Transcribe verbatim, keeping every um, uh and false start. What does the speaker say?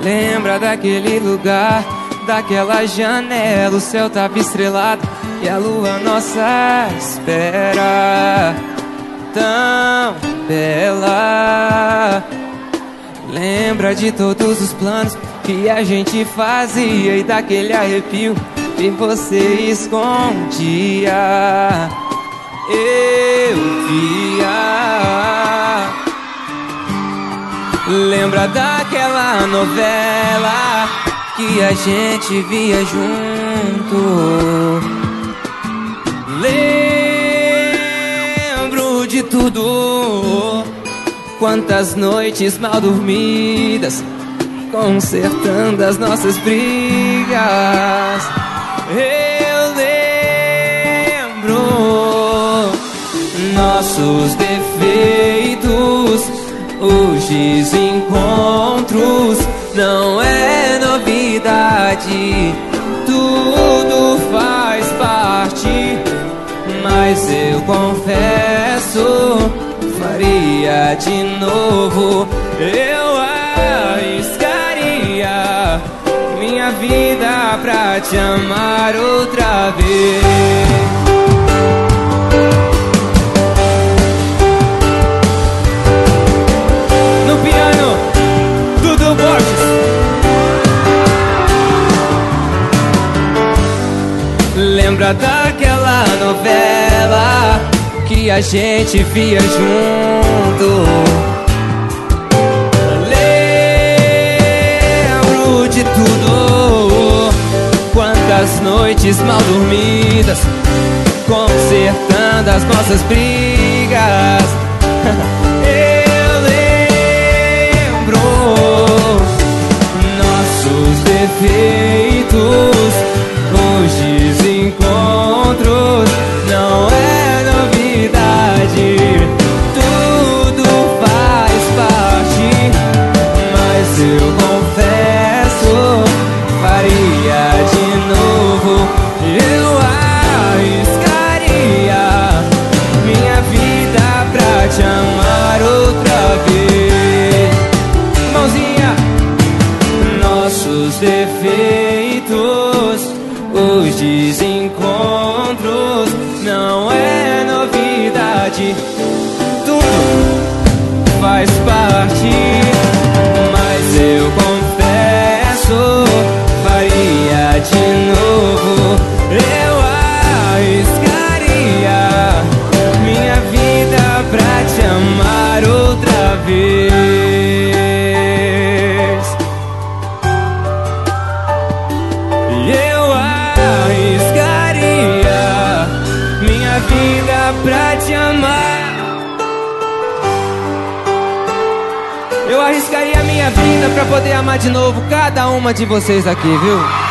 Lembra daquele lugar, daquela janela, o céu tava estrelado e a lua à nossa espera, tão bela. Lembra de todos os planos que a gente fazia e daquele arrepio que você escondia. Eu via. Lembra daquela novela que a gente via junto. Lembro de tudo. Quantas noites mal dormidas, consertando as nossas brigas. Eu lembro nossos defeitos, os desencontros. Não é novidade, tudo faz parte. Mas eu confesso, faria de novo. Eu arriscaria minha vida pra te amar outra vez. No piano, Dudu Borges. Lembra daquela novela que a gente via junto. Lembro de tudo. Quantas noites mal dormidas, consertando as nossas brigas. Eu lembro nossos defeitos, os desencontros. Não é novidade, tudo faz parte. Mas eu confesso, faria de novo. Eu arriscaria minha vida pra te amar outra vez. Mãozinha. Nossos defeitos, os desencontros. Não é novidade, tudo faz parte. Mas eu confesso, faria de novo. Eu arriscaria minha vida pra te amar outra vez. Eu arriscaria minha vida pra te amar. Eu arriscaria minha vida pra poder amar de novo cada uma de vocês aqui, viu?